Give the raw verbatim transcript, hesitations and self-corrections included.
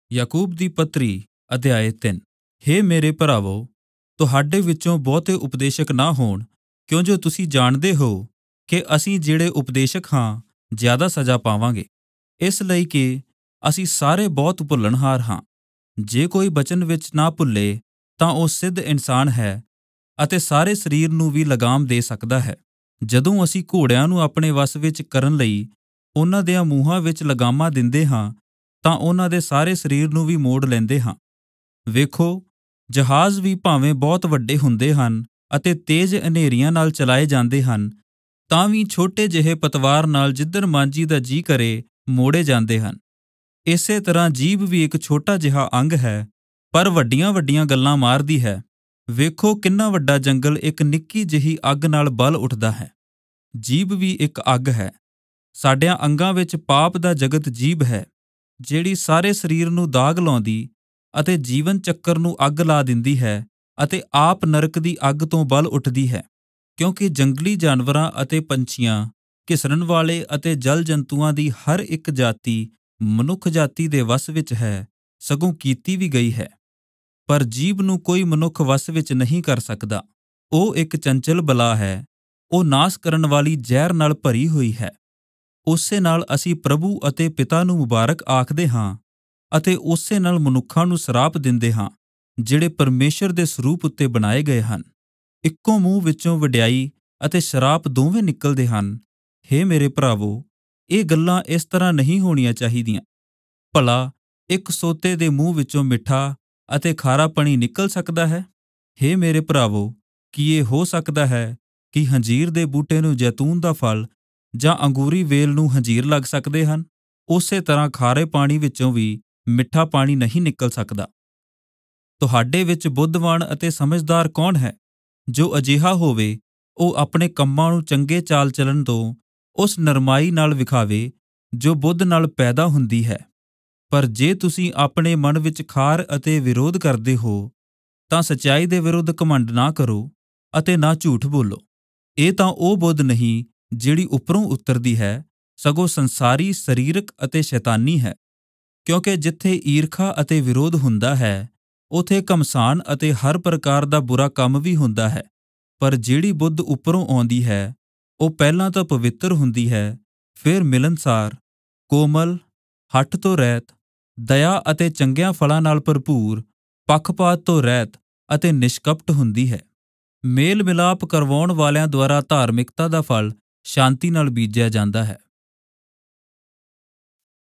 ਯਾਕੂਬ ਦੀ ਪੱਤਰੀ ਅਧਿਆਇ ਤਿੰਨ। ਹੇ ਮੇਰੇ ਭਰਾਵੋ, ਤੁਹਾਡੇ ਵਿੱਚੋਂ ਬਹੁਤੇ ਉਪਦੇਸ਼ਕ ਨਾ ਹੋਣ, ਕਿਉਂ ਜੋ ਤੁਸੀਂ ਜਾਣਦੇ ਹੋ ਕਿ ਅਸੀਂ ਜਿਹੜੇ ਉਪਦੇਸ਼ਕ ਹਾਂ ਜ਼ਿਆਦਾ ਸਜ਼ਾ ਪਾਵਾਂਗੇ। ਇਸ ਲਈ ਕਿ ਅਸੀਂ ਸਾਰੇ ਬਹੁਤ ਭੁੱਲਣਹਾਰ ਹਾਂ। ਜੇ ਕੋਈ ਬਚਨ ਵਿੱਚ ਨਾ ਭੁੱਲੇ ਤਾਂ ਉਹ ਸਿੱਧ ਇਨਸਾਨ ਹੈ ਅਤੇ ਸਾਰੇ ਸਰੀਰ ਨੂੰ ਵੀ ਲਗਾਮ ਦੇ ਸਕਦਾ ਹੈ। ਜਦੋਂ ਅਸੀਂ ਘੋੜਿਆਂ ਨੂੰ ਆਪਣੇ ਵੱਸ ਵਿੱਚ ਕਰਨ ਲਈ ਉਹਨਾਂ ਦਿਆਂ ਮੂੰਹਾਂ ਵਿੱਚ ਲਗਾਮਾਂ ਦਿੰਦੇ ਹਾਂ ਤਾਂ ਉਹਨਾਂ ਦੇ ਸਾਰੇ ਸਰੀਰ ਨੂੰ ਵੀ ਮੋੜ ਲੈਂਦੇ ਹਾਂ। ਵੇਖੋ, ਜਹਾਜ਼ ਵੀ ਭਾਵੇਂ ਬਹੁਤ ਵੱਡੇ ਹੁੰਦੇ ਹਨ ਅਤੇ ਤੇਜ਼ ਹਨੇਰੀਆਂ ਨਾਲ ਚਲਾਏ ਜਾਂਦੇ ਹਨ, ਤਾਂ ਵੀ ਛੋਟੇ ਜਿਹੇ ਪਤਵਾਰ ਨਾਲ ਜਿੱਧਰ ਮਾਂਜੀ ਦਾ ਜੀ ਕਰੇ ਮੋੜੇ ਜਾਂਦੇ ਹਨ। ਇਸੇ ਤਰ੍ਹਾਂ ਜੀਭ ਵੀ ਇੱਕ ਛੋਟਾ ਜਿਹਾ ਅੰਗ ਹੈ, ਪਰ ਵੱਡੀਆਂ ਵੱਡੀਆਂ ਗੱਲਾਂ ਮਾਰਦੀ ਹੈ। ਵੇਖੋ, ਕਿੰਨਾ ਵੱਡਾ ਜੰਗਲ ਇੱਕ ਨਿੱਕੀ ਜਿਹੀ ਅੱਗ ਨਾਲ ਬਲ ਉੱਠਦਾ ਹੈ। ਜੀਭ ਵੀ ਇੱਕ ਅੱਗ ਹੈ। ਸਾਡਿਆਂ ਅੰਗਾਂ ਵਿੱਚ ਪਾਪ ਦਾ ਜਗਤ ਜੀਭ ਹੈ, ਜਿਹੜੀ ਸਾਰੇ ਸਰੀਰ ਨੂੰ ਦਾਗ ਲਾਉਂਦੀ ਅਤੇ ਜੀਵਨ ਚੱਕਰ ਨੂੰ ਅੱਗ ਲਾ ਦਿੰਦੀ ਹੈ ਅਤੇ ਆਪ ਨਰਕ ਦੀ ਅੱਗ ਤੋਂ ਬਲ ਉੱਠਦੀ ਹੈ। ਕਿਉਂਕਿ ਜੰਗਲੀ ਜਾਨਵਰਾਂ ਅਤੇ ਪੰਛੀਆਂ, ਘਿਸਰਨ ਵਾਲੇ ਅਤੇ ਜਲ ਜੰਤੂਆਂ ਦੀ ਹਰ ਇੱਕ ਜਾਤੀ ਮਨੁੱਖ ਜਾਤੀ ਦੇ ਵੱਸ ਵਿੱਚ ਹੈ, ਸਗੋਂ ਕੀਤੀ ਵੀ ਗਈ ਹੈ। ਪਰ ਜੀਭ ਨੂੰ ਕੋਈ ਮਨੁੱਖ ਵੱਸ ਵਿੱਚ ਨਹੀਂ ਕਰ ਸਕਦਾ। ਉਹ ਇੱਕ ਚੰਚਲ ਬਲਾ ਹੈ, ਉਹ ਨਾਸ ਕਰਨ ਵਾਲੀ ਜ਼ਹਿਰ ਨਾਲ ਭਰੀ ਹੋਈ ਹੈ। ਉਸੇ ਨਾਲ ਅਸੀਂ ਪ੍ਰਭੂ ਅਤੇ ਪਿਤਾ ਨੂੰ ਮੁਬਾਰਕ ਆਖਦੇ ਹਾਂ ਅਤੇ ਉਸੇ ਨਾਲ ਮਨੁੱਖਾਂ ਨੂੰ ਸਰਾਪ ਦਿੰਦੇ ਹਾਂ, ਜਿਹੜੇ ਪਰਮੇਸ਼ਰ ਦੇ ਸਰੂਪ ਉੱਤੇ ਬਣਾਏ ਗਏ ਹਨ। ਇੱਕੋ ਮੂੰਹ ਵਿੱਚੋਂ ਵਡਿਆਈ ਅਤੇ ਸ਼ਰਾਪ ਦੋਵੇਂ ਨਿਕਲਦੇ ਹਨ। ਹੇ ਮੇਰੇ ਭਰਾਵੋ, ਇਹ ਗੱਲਾਂ ਇਸ ਤਰ੍ਹਾਂ ਨਹੀਂ ਹੋਣੀਆਂ ਚਾਹੀਦੀਆਂ। ਭਲਾ ਇੱਕ ਸੋਤੇ ਦੇ ਮੂੰਹ ਵਿੱਚੋਂ ਮਿੱਠਾ ਅਤੇ ਖਾਰਾ ਪਾਣੀ ਨਿਕਲ ਸਕਦਾ ਹੈ? ਹੇ ਮੇਰੇ ਭਰਾਵੋ, ਕੀ ਇਹ ਹੋ ਸਕਦਾ ਹੈ ਕਿ ਹੰਜੀਰ ਦੇ ਬੂਟੇ ਨੂੰ ਜੈਤੂਨ ਦਾ ਫਲ ਜਾਂ ਅੰਗੂਰੀ ਵੇਲ ਨੂੰ ਹੰਜੀਰ ਲੱਗ ਸਕਦੇ ਹਨ? ਉਸੇ ਤਰ੍ਹਾਂ ਖਾਰੇ ਪਾਣੀ ਵਿੱਚੋਂ ਵੀ ਮਿੱਠਾ ਪਾਣੀ ਨਹੀਂ ਨਿਕਲ ਸਕਦਾ। ਤੁਹਾਡੇ ਵਿੱਚ ਬੁੱਧਵਾਨ ਅਤੇ ਸਮਝਦਾਰ ਕੌਣ ਹੈ? ਜੋ ਅਜਿਹਾ ਹੋਵੇ, ਉਹ ਆਪਣੇ ਕੰਮਾਂ ਨੂੰ ਚੰਗੇ ਚਾਲ ਚੱਲਣ ਤੋਂ ਉਸ ਨਰਮਾਈ ਨਾਲ ਵਿਖਾਵੇ ਜੋ ਬੁੱਧ ਨਾਲ ਪੈਦਾ ਹੁੰਦੀ ਹੈ। ਪਰ ਜੇ ਤੁਸੀਂ ਆਪਣੇ ਮਨ ਵਿੱਚ ਖਾਰ ਅਤੇ ਵਿਰੋਧ ਕਰਦੇ ਹੋ, ਤਾਂ ਸੱਚਾਈ ਦੇ ਵਿਰੁੱਧ ਘਮੰਡ ਨਾ ਕਰੋ ਅਤੇ ਨਾ ਝੂਠ ਬੋਲੋ। ਇਹ ਤਾਂ ਉਹ ਬੁੱਧ ਨਹੀਂ ਜਿਹੜੀ ਉੱਪਰੋਂ ਉਤਰਦੀ ਹੈ, ਸਗੋਂ ਸੰਸਾਰੀ, ਸਰੀਰਕ ਅਤੇ ਸ਼ੈਤਾਨੀ ਹੈ। ਕਿਉਂਕਿ ਜਿੱਥੇ ਈਰਖਾ ਅਤੇ ਵਿਰੋਧ ਹੁੰਦਾ ਹੈ, ਉਥੇ ਘਮਸਾਨ ਅਤੇ ਹਰ ਪ੍ਰਕਾਰ ਦਾ ਬੁਰਾ ਕੰਮ ਵੀ ਹੁੰਦਾ ਹੈ। ਪਰ ਜਿਹੜੀ ਬੁੱਧ ਉੱਪਰੋਂ ਆਉਂਦੀ ਹੈ, ਉਹ ਪਹਿਲਾਂ ਤਾਂ ਪਵਿੱਤਰ ਹੁੰਦੀ ਹੈ, ਫਿਰ ਮਿਲਨਸਾਰ, ਕੋਮਲ, ਹੱਠ ਤੋਂ ਰਹਿਤ, ਦਇਆ ਅਤੇ ਚੰਗਿਆਂ ਫਲਾਂ ਨਾਲ ਭਰਪੂਰ, ਪੱਖਪਾਤ ਤੋਂ ਰਹਿਤ ਅਤੇ ਨਿਸ਼ਕਪਟ ਹੁੰਦੀ ਹੈ। ਮੇਲ ਮਿਲਾਪ ਕਰਵਾਉਣ ਵਾਲਿਆਂ ਦੁਆਰਾ ਧਾਰਮਿਕਤਾ ਦਾ ਫਲ ਸ਼ਾਂਤੀ ਨਾਲ ਬੀਜਿਆ ਜਾਂਦਾ ਹੈ।